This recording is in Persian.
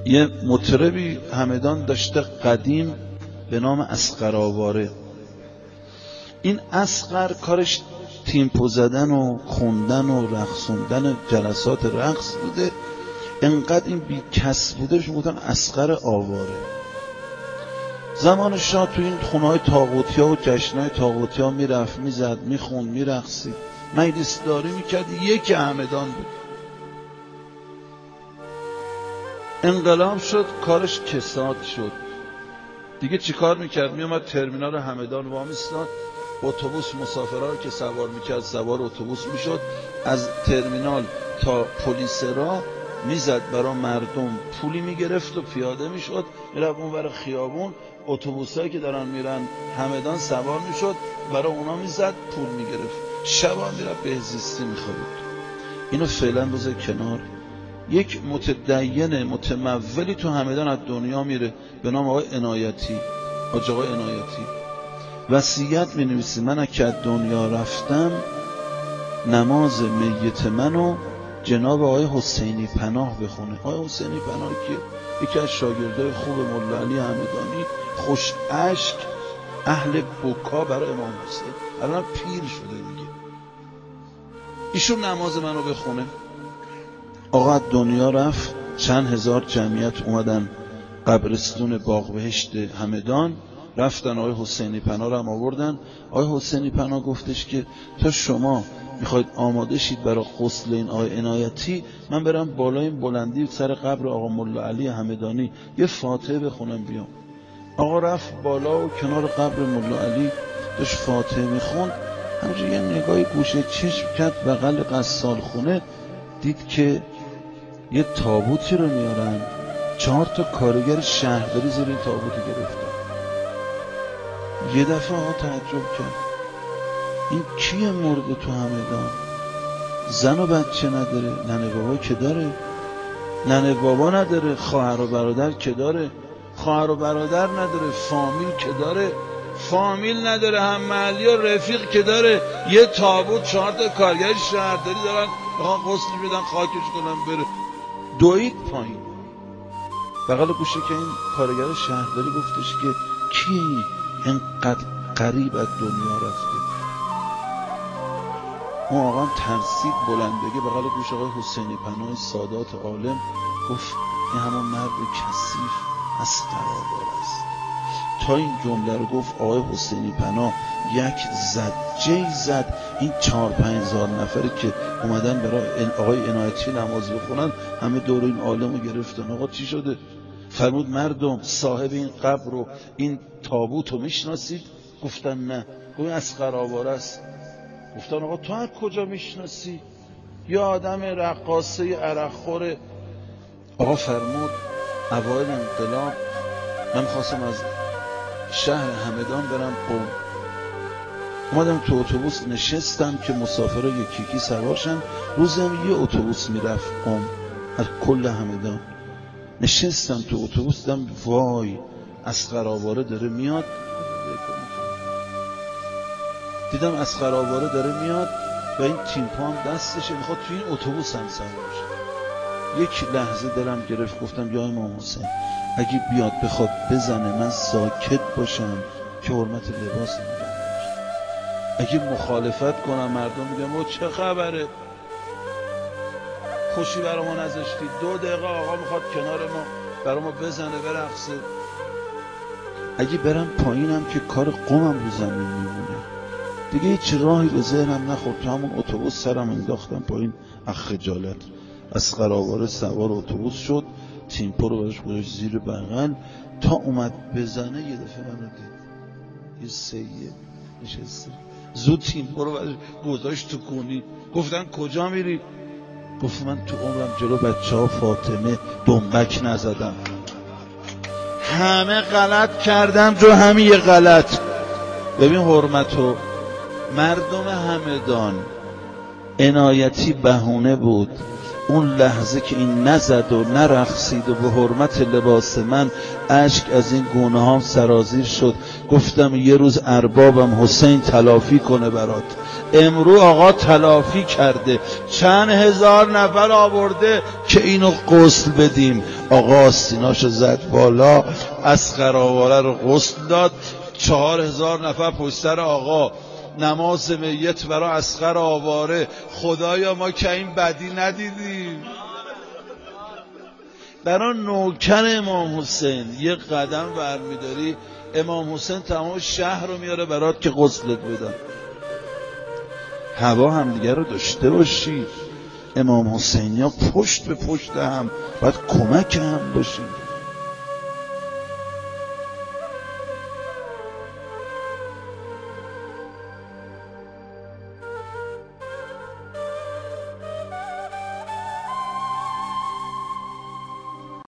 یه مطربی همدان داشته قدیم به نام اصغر آواره. این اصغر کارش تیمپو زدن و خوندن و رقصوندن جلسات رقص بوده. انقدر این بی کس بوده بهش میگفتن اصغر آواره. زمان شاه تو این خونه‌های طاغوتی‌ها و جشن‌های طاغوتی‌ها میرفت، میزد، میخوند، میرقصید، مجلس داری میکرد. یک همدان بود. انقلاب شد، کارش کساد شد. دیگه چی کار میکرد؟ میومد ترمینال همدان وامیستاد، اتوبوس مسافرها رو که سوار میکرد سوار اتوبوس میشد، از ترمینال تا پلیس راه میزد برای مردم، پولی میگرفت و پیاده میشد، میرفت اون ور خیابون، اتوبوسایی که دارن میرن همدان سوار میشد، برای اونا میزد، پول میگرفت. شبا میرفت بهزیستی میخورید. اینو فعلا بذار کنار. یک متدین متمولی تو همدان از دنیا میره به نام آقای عنایتی. آقای عنایتی وصیت می نویسه من که از دنیا رفتم نماز میت منو جناب آقای حسینی پناه بخونه. آقای حسینی پناه که یکی از شاگردای خوب مولا علی همدانی، خوش اشک، اهل بکا برای امام حسین، الان پیر شده دیگه. ایشون نماز منو بخونه. آقا از دنیا رفت، چند هزار جمعیت اومدن قبرستون باغ بهشت همدان، رفتن آقای حسینی پناه رو هم آوردن. آقای حسینی پناه گفتش که تا شما میخواید آماده شید برای غسل این آقای عنایتی، من برم بالای بلندی سر قبر آقا مولا علی همدانی یه فاتحه بخونم بیام. آقا رفت بالا و کنار قبر مولا علی داشت فاتحه میخوند. همونجور یه نگاهی گوشه چشم کرد بغل غسال خونه، دید که یه تابوتی رو میارن، 4 تا کارگر شهرداری زیر این تابوت گرفتن. یه دفعه آقا تعجب کرد، این کیه مرده تو همدان؟ زن و بچه نداره، ننه بابا که داره؟ ننه بابا نداره، خواهر و برادر که داره؟ خواهر و برادر نداره، فامیل که داره؟ فامیل نداره، هم محلی و رفیق که داره؟ یه تابوت 4 تا کارگر شهرداری دارن، میخوان غسل میدن خاکش کنن بره. دوید پایین. بغل گوشه که این کارگر شهرداری گفتش که کیه این اینقدر قریب از دنیا رفته؟ اون آقا ترسید بلندگی بغل گوش آقای حسینی پناه سادات عالم گفت این همون مرد کثیف اصغر آواره است. تا این جمله رو گفت آقای حسینی پناه یک زجه‌ای زد. این 4-5 هزار نفری که اومدن برای آقای عنایتی نماز بخونن همه دور این عالم رو گرفتن. آقا چی شده؟ فرمود مردم صاحب این قبر رو این تابوت رو میشناسید؟ گفتن نه. گفت اصغر آواره است. گفتن آقا تو از کجا میشناسی؟ یه آدم رقاصه عرقخوره. آقا فرمود اوایل انقلاب من خواستم از شهر همدان برم قم، اومدم تو اتوبوس نشستم که مسافرها یکی یکی سوارشن. روزم یه اتوبوس میرفت قم از کل همدان. نشستم تو اتوبوس دیدم وای اصغر آواره داره میاد. دیدم اصغر آواره داره میاد و این تیمپا هم دستشه میخواد توی این اتوبوس هم سوار شه. یک لحظه دلم گرفت، گفتم یا امام حسین اگه بیاد بخواد بزنه من ساکت باشم که حرمت لباس نگه داشت. اگه مخالفت کنم مردم میگم او چه خبره، خوشی برای ما نذاشتی، 2 دقیقه آقا میخواد کنار ما برای ما بزنه برقصه. اگه برم پایینم که کار قومم رو زمین میمونه. دیگه هیچ راهی به ذهنم نخورد، تو همون اتوبوس سرم انداختم پایین. خجالت. اصغر آواره سوار اتوبوس شد، تیمپو رو برش گذاشت زیر بغل تا اومد بزنه یه دفعه منو دید، یه سیه نشسته، زود تیمپو رو برش گذاشت تو کونی. گفتن کجا میری؟ گفت من تو عمرم جلو بچه ها فاطمه دنبک نزدم، همه غلط کردم جو همین یه غلط. ببین حرمتو مردم همدان عنایتی بهونه بود. اون لحظه که این نزد و نرقصید و به حرمت لباس من اشک از این گونه ها سرازیر شد، گفتم یه روز اربابم حسین تلافی کنه برات. امرو آقا تلافی کرده، چند هزار نفر آورده که اینو غسل بدیم. آقا سیناشو زد بالا، اصغر آواره رو غسل داد. 4000 نفر پشت سر آقا نماز میت برای اصغر آواره. خدایا ما که این بدی ندیدیم. برای نوکر امام حسین یه قدم برمیداری، امام حسین تمام شهر رو میاره برات که غسلت بدن. هوا هم دیگه رو داشته باشید. امام حسینی ها پشت به پشت هم باید کمک هم باشید.